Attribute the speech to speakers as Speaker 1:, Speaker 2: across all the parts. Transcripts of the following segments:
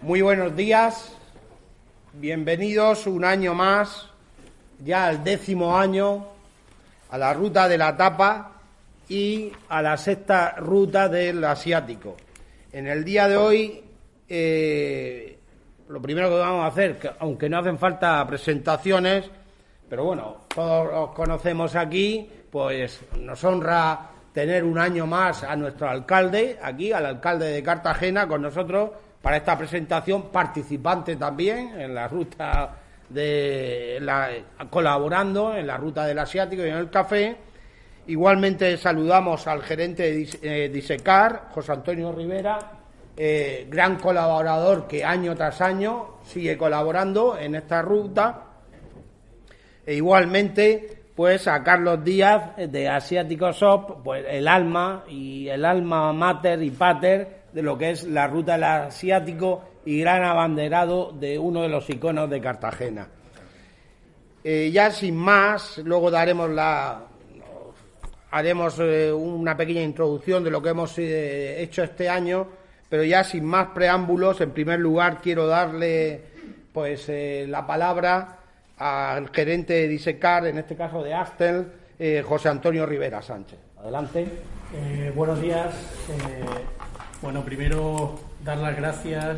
Speaker 1: Muy buenos días, bienvenidos un año más, ya al 10º año, a la ruta de la tapa y a la 6ª ruta del asiático. En el día de hoy, lo primero que vamos a hacer, que aunque no hacen falta presentaciones, pero bueno, todos los conocemos aquí, pues nos honra tener un año más a nuestro alcalde, aquí, al alcalde de Cartagena, con nosotros, para esta presentación, participante también en la ruta colaborando en la ruta del asiático y en el café. Igualmente saludamos al gerente de Disecar, José Antonio Rivera, gran colaborador que año tras año sigue colaborando en esta ruta. E igualmente, pues a Carlos Díaz de Asiático Shop, pues el alma mater y pater de lo que es la ruta del asiático y gran abanderado de uno de los iconos de Cartagena. Ya sin más, luego haremos una pequeña introducción de lo que hemos hecho este año, pero ya sin más preámbulos, en primer lugar quiero darle pues la palabra al gerente de Disecar, en este caso de Astel, José Antonio Rivera Sánchez. Adelante.
Speaker 2: Buenos días. Bueno, primero dar las gracias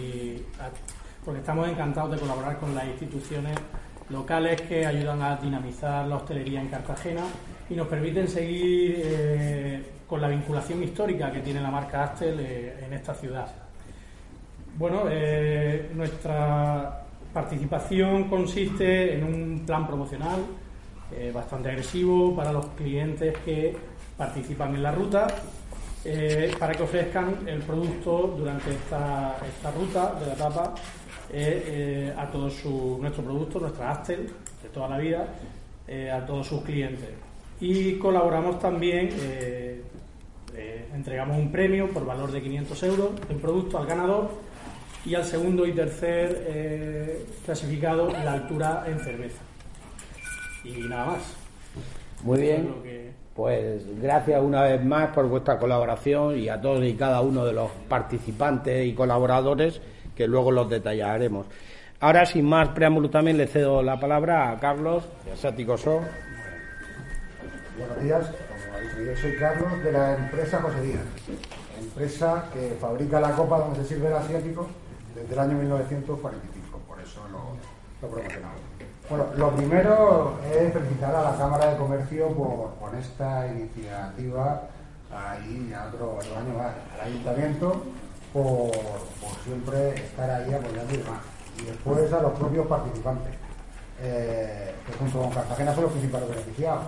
Speaker 2: porque estamos encantados de colaborar con las instituciones locales que ayudan a dinamizar la hostelería en Cartagena y nos permiten seguir con la vinculación histórica que tiene la marca Astel en esta ciudad. Bueno, nuestra participación consiste en un plan promocional bastante agresivo para los clientes que participan en la ruta, para que ofrezcan el producto durante esta ruta de la tapa a todos nuestro producto, nuestra Astel de toda la vida, a todos sus clientes. Y colaboramos también, entregamos un premio por valor de 500 euros en producto al ganador y al segundo y tercer clasificado en la altura en cerveza. Y nada más.
Speaker 1: Muy bien. Pues gracias una vez más por vuestra colaboración y a todos y cada uno de los participantes y colaboradores, que luego los detallaremos. Ahora, sin más preámbulo, también le cedo la palabra a Carlos, de Asiático Shop.
Speaker 3: Buenos días, como ha dicho, yo soy Carlos de la empresa José Díaz, empresa que fabrica la copa donde se sirve el asiático desde el año 1945, por eso lo promocionamos. Bueno, lo primero es felicitar a la Cámara de Comercio por esta iniciativa y a otro año más, al Ayuntamiento por siempre estar ahí apoyando y demás, y después a los propios participantes, que junto con Cartagena son los principales beneficiados.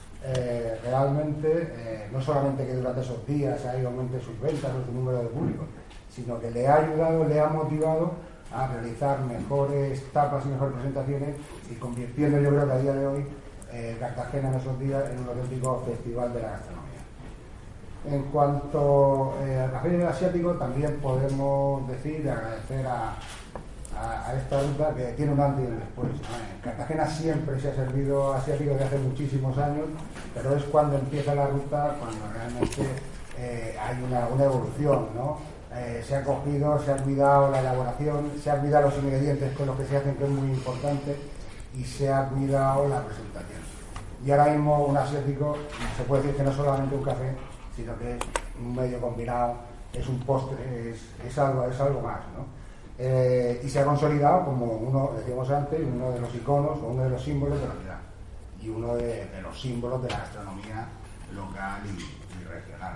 Speaker 3: Realmente no solamente que durante esos días ahí aumente sus ventas o su número de público, sino que le ha ayudado, le ha motivado a realizar mejores tapas y mejores presentaciones y convirtiendo, yo creo que a día de hoy, Cartagena en esos días en un auténtico festival de la gastronomía. En cuanto al café del asiático, también podemos decir y agradecer a esta ruta que tiene un antes y un después. Cartagena siempre se ha servido asiático desde hace muchísimos años, pero es cuando empieza la ruta, cuando realmente hay una evolución, ¿no? Se ha cogido, se ha cuidado la elaboración, se ha cuidado los ingredientes con los que se hacen, que es muy importante, y se ha cuidado la presentación. Y ahora mismo un asiático se puede decir que no es solamente un café, sino que es un medio combinado, es un postre, es algo más, ¿no? Y se ha consolidado como uno, decíamos antes, uno de los iconos o uno de los símbolos de la ciudad y uno de los símbolos de la gastronomía local y regional.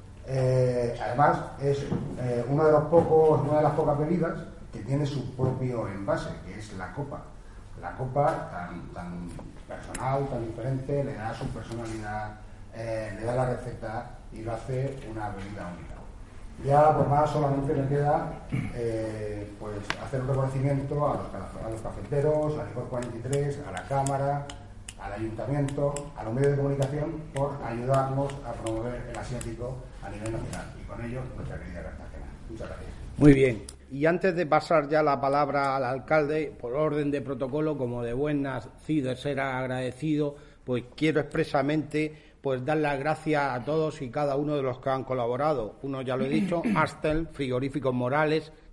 Speaker 3: Además es una de las pocas bebidas que tiene su propio envase, que es la copa. La copa tan personal, tan diferente, le da su personalidad, le da la receta y lo hace una bebida única. Ya por más solamente me queda pues hacer un reconocimiento a los cafeteros, al Licor 43, a la Cámara, al Ayuntamiento, a los medios de comunicación por ayudarnos a promover el asiático a nivel nacional y con ello nuestra querida Cartagena. Muchas gracias.
Speaker 1: Muy bien. Y antes de pasar ya la palabra al alcalde, por orden de protocolo, como de buen nacido de ser agradecido, pues quiero expresamente pues dar las gracias a todos y cada uno de los que han colaborado. Uno ya lo he dicho, Astel, Frigoríficos Morales,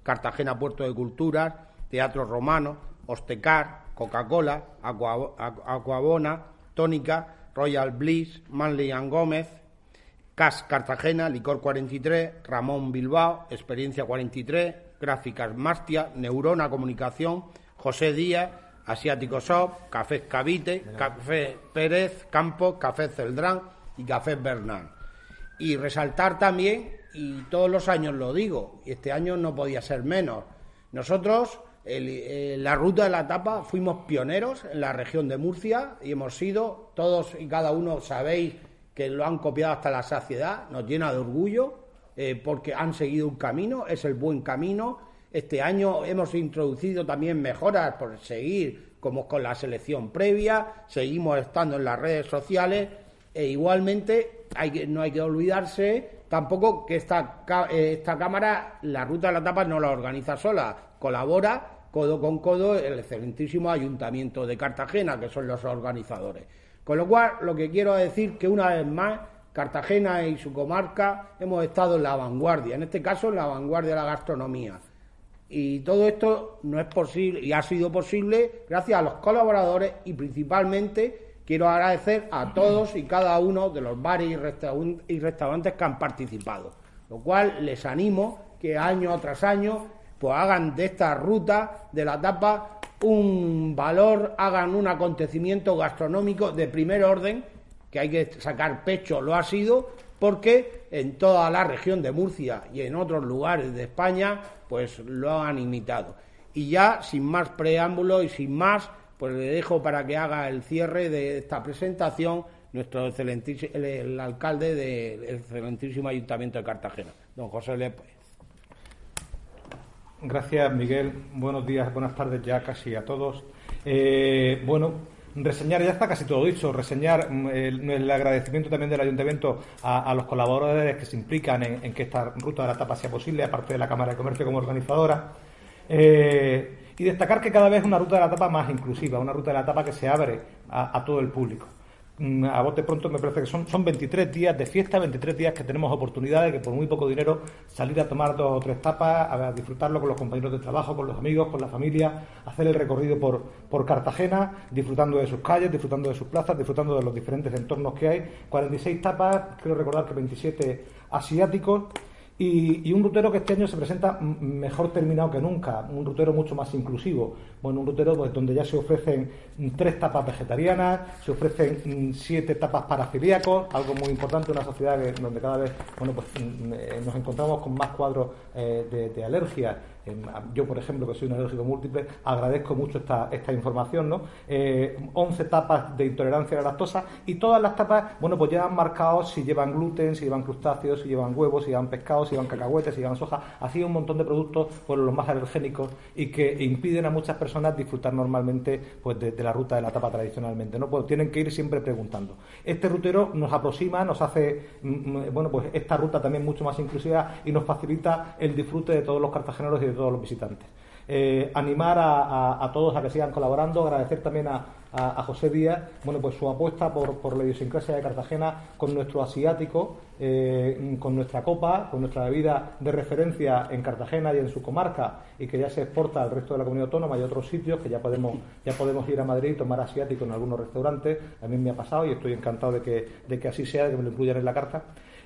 Speaker 1: Cartagena Puerto de Culturas, Teatro Romano, Ostecar, Coca-Cola, Aquabona, Tónica, Royal Bliss, Manley & Gómez, CAS Cartagena, Licor 43, Ramón Bilbao, Experiencia 43, Gráficas Mastia, Neurona Comunicación, José Díaz, Asiático Shop, Café Cavite, Café Pérez Campos, Café Celdrán y Café Bernal. Y resaltar también, y todos los años lo digo, y este año no podía ser menos, nosotros, la ruta de la tapa, fuimos pioneros en la región de Murcia y hemos sido, todos y cada uno sabéis que lo han copiado hasta la saciedad, nos llena de orgullo, porque han seguido un camino, es el buen camino. Este año hemos introducido también mejoras por seguir, como con la selección previa, seguimos estando en las redes sociales, e igualmente no hay que olvidarse tampoco que esta cámara, la ruta de la tapa, no la organiza sola, colabora codo con codo el excelentísimo Ayuntamiento de Cartagena, que son los organizadores. Con lo cual, lo que quiero decir que una vez más, Cartagena y su comarca hemos estado en la vanguardia, en este caso en la vanguardia de la gastronomía. Y todo esto no es posible, y ha sido posible gracias a los colaboradores, y principalmente quiero agradecer a todos y cada uno de los bares y restaurantes que han participado, lo cual les animo que año tras año pues hagan de esta ruta de la tapa un valor, hagan un acontecimiento gastronómico de primer orden, que hay que sacar pecho, lo ha sido, porque en toda la región de Murcia y en otros lugares de España pues lo han imitado. Y ya, sin más preámbulos y sin más, pues le dejo para que haga el cierre de esta presentación nuestro el alcalde del excelentísimo Ayuntamiento de Cartagena, don José López.
Speaker 4: Gracias, Miguel. Buenos días, buenas tardes ya casi a todos. Reseñar, ya está casi todo dicho, reseñar el agradecimiento también del Ayuntamiento a los colaboradores que se implican en que esta ruta de la tapa sea posible, aparte de la Cámara de Comercio como organizadora. Y destacar que cada vez es una ruta de la tapa más inclusiva, una ruta de la tapa que se abre a todo el público. A bote pronto me parece que son 23 días de fiesta, 23 días que tenemos oportunidad de que por muy poco dinero salir a tomar 2 o 3 tapas, a disfrutarlo con los compañeros de trabajo, con los amigos, con la familia, hacer el recorrido por Cartagena, disfrutando de sus calles, disfrutando de sus plazas, disfrutando de los diferentes entornos que hay. 46 tapas, creo recordar que 27 asiáticos. Y un rutero que este año se presenta mejor terminado que nunca, un rutero mucho más inclusivo. Bueno, un rutero pues, donde ya se ofrecen 3 tapas vegetarianas, se ofrecen 7 tapas para celíacos, algo muy importante, una sociedad donde cada vez nos encontramos con más cuadros de alergias. Yo, por ejemplo, que soy un alérgico múltiple, agradezco mucho esta información, ¿no? 11 tapas de intolerancia a la lactosa, y todas las tapas, pues ya han marcado si llevan gluten, si llevan crustáceos, si llevan huevos, si llevan pescado, si llevan cacahuetes, si llevan soja, así un montón de productos, pues los más alergénicos, y que impiden a muchas personas disfrutar normalmente pues de la ruta de la tapa tradicionalmente, ¿no? Pues tienen que ir siempre preguntando. Este rutero nos aproxima, nos hace pues esta ruta también mucho más inclusiva y nos facilita el disfrute de todos los cartageneros y de todos los visitantes. Animar a todos a que sigan colaborando, agradecer también a José Díaz pues su apuesta por la idiosincrasia de Cartagena con nuestro asiático, con nuestra copa, con nuestra bebida de referencia en Cartagena y en su comarca, y que ya se exporta al resto de la comunidad autónoma y a otros sitios, que ya podemos ir a Madrid y tomar asiático en algunos restaurantes. A mí me ha pasado y estoy encantado de que así sea, de que me lo incluyan en la carta.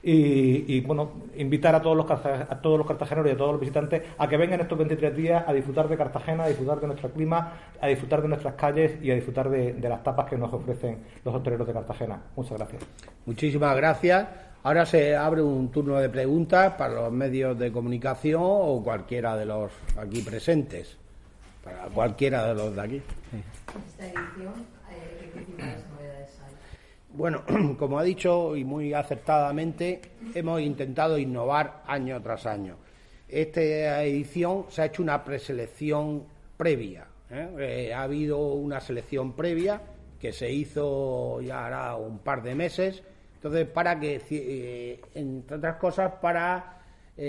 Speaker 4: Y invitar a todos los cartageneros y a todos los visitantes a que vengan estos 23 días a disfrutar de Cartagena, a disfrutar de nuestro clima, a disfrutar de nuestras calles y a disfrutar de las tapas que nos ofrecen los hosteleros de Cartagena. Muchas gracias.
Speaker 1: Muchísimas gracias. Ahora se abre un turno de preguntas para los medios de comunicación o cualquiera de los aquí presentes. Para cualquiera de los de aquí.
Speaker 5: Esta edición, ¿qué principales novedades hay?
Speaker 1: Bueno, como ha dicho y muy acertadamente, hemos intentado innovar año tras año. Esta edición se ha hecho una preselección previa. Ha habido una selección previa que se hizo ya hará un par de meses. Entonces, para que, entre otras cosas, para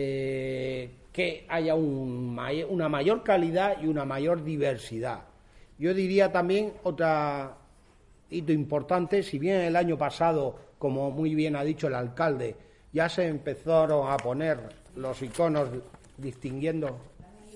Speaker 1: que haya una mayor calidad y una mayor diversidad. Yo diría también otra hito importante, si bien el año pasado, como muy bien ha dicho el alcalde, ya se empezaron a poner los iconos distinguiendo.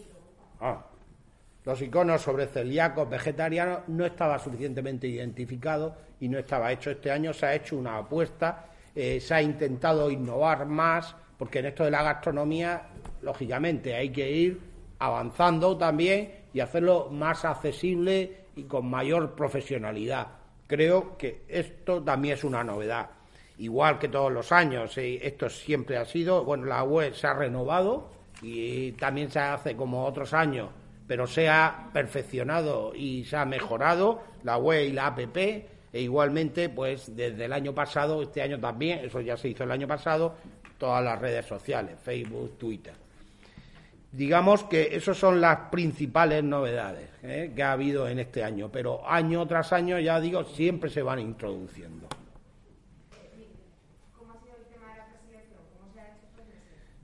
Speaker 1: Los iconos sobre celíacos, vegetarianos, no estaba suficientemente identificado y no estaba hecho. Este año se ha hecho una apuesta, se ha intentado innovar más, porque en esto de la gastronomía, lógicamente, hay que ir avanzando también y hacerlo más accesible y con mayor profesionalidad. Creo que esto también es una novedad. Igual que todos los años, esto siempre ha sido, bueno, la web se ha renovado y también se hace como otros años, pero se ha perfeccionado y se ha mejorado la web y la app, e igualmente, pues desde el año pasado, este año también, eso ya se hizo el año pasado, todas las redes sociales, Facebook, Twitter. Digamos que esas son las principales novedades que ha habido en este año, pero año tras año, ya digo, siempre se van introduciendo.
Speaker 5: ¿Cómo ha sido el tema de la preselección? ¿Cómo se ha hecho estos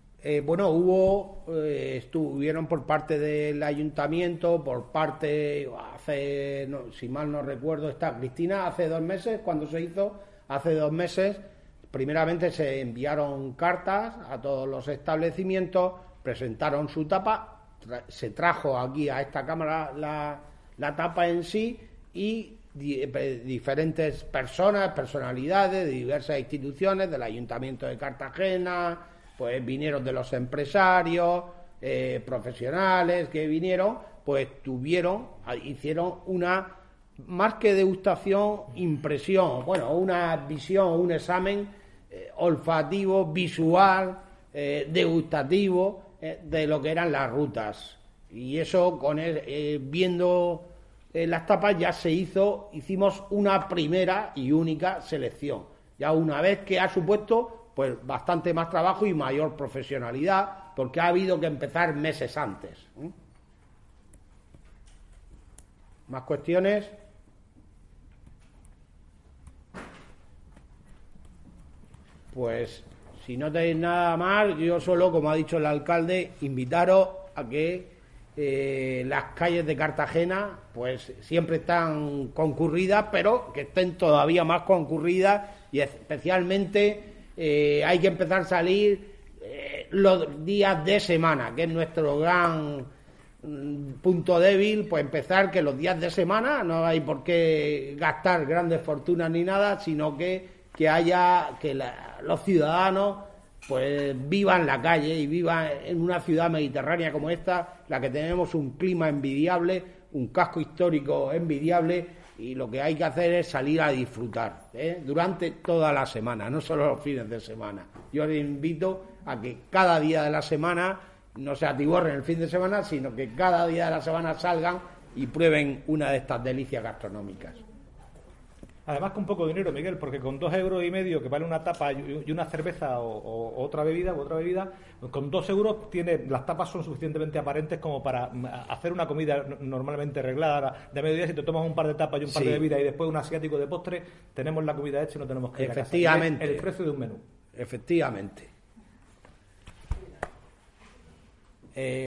Speaker 5: meses?
Speaker 1: Estuvieron por parte del ayuntamiento, por parte, si mal no recuerdo, está Cristina, hace 2 meses, cuando se hizo, hace 2 meses, primeramente se enviaron cartas a todos los establecimientos, presentaron su tapa, se trajo aquí a esta cámara la tapa en sí y diferentes personas, personalidades de diversas instituciones, del Ayuntamiento de Cartagena, pues vinieron de los empresarios, profesionales que vinieron, pues hicieron una, más que degustación, impresión, bueno, una visión, un examen olfativo, visual, degustativo, de lo que eran las rutas. Y eso, viendo las tapas, ya hicimos una primera y única selección. Ya una vez que ha supuesto, pues bastante más trabajo y mayor profesionalidad, porque ha habido que empezar meses antes. ¿Más cuestiones? Pues si no tenéis nada más, yo solo, como ha dicho el alcalde, invitaros a que las calles de Cartagena pues siempre están concurridas, pero que estén todavía más concurridas y especialmente hay que empezar a salir los días de semana, que es nuestro gran punto débil, pues empezar que los días de semana no hay por qué gastar grandes fortunas ni nada, sino que los ciudadanos pues vivan la calle y vivan en una ciudad mediterránea como esta, la que tenemos un clima envidiable, un casco histórico envidiable, y lo que hay que hacer es salir a disfrutar durante toda la semana, no solo los fines de semana. Yo les invito a que cada día de la semana no se atiborren el fin de semana, sino que cada día de la semana salgan y prueben una de estas delicias gastronómicas.
Speaker 4: Además con poco dinero, Miguel, porque con 2,5 euros que vale una tapa y una cerveza o otra bebida, con 2 euros las tapas son suficientemente aparentes como para hacer una comida normalmente arreglada de mediodía. Si te tomas un par de tapas y un par de bebidas y después un asiático de postre, tenemos la comida hecha y no tenemos que ir a casa.
Speaker 1: Efectivamente.
Speaker 4: El precio de un menú.
Speaker 1: Efectivamente.